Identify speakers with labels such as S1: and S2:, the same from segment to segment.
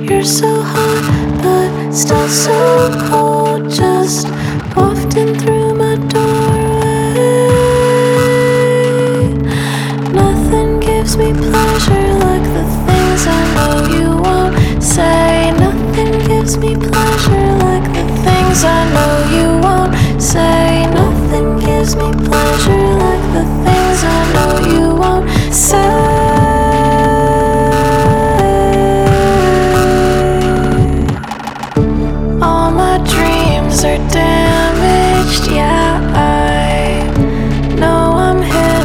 S1: You're so hot, but still so cold. Just wafting through my doorway. Nothing gives me pleasure like the things I know you won't say. Nothing gives me pleasure like the things I know you won't say. Nothing gives me pleasure like the things I know you won't say. All my dreams are damaged, yeah, I know I'm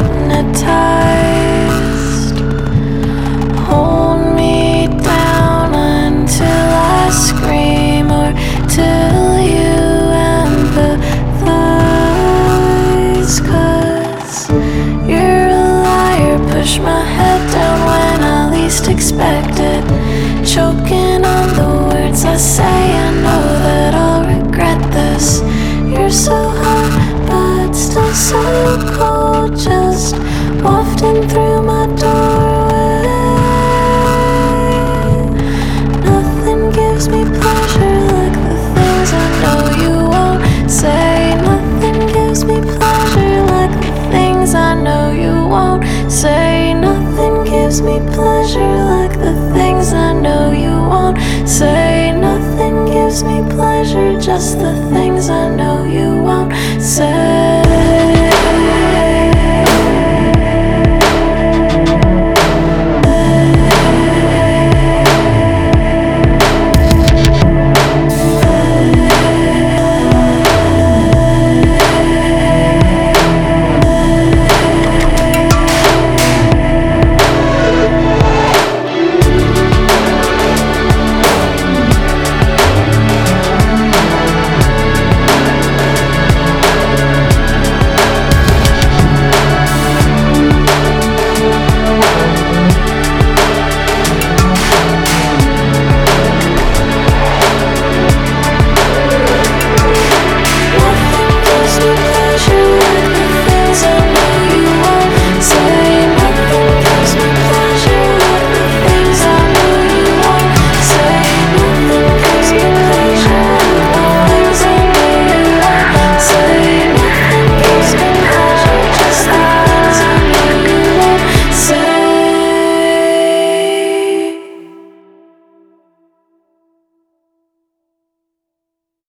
S1: hypnotized. Hold me down until I scream, or till you empathize. 'Cause you're a liar, push my head down when I least expect it. Choking on the words I say, I know that I'll regret this. You're so hot, but still so cold. Just wafting through my doorway. Nothing gives me pleasure like the things I know you won't say. Nothing gives me pleasure like the things I know you won't say. Nothing gives me pleasure like the things I know you won't say. Nothing gives me pleasure, just the things I know you won't say.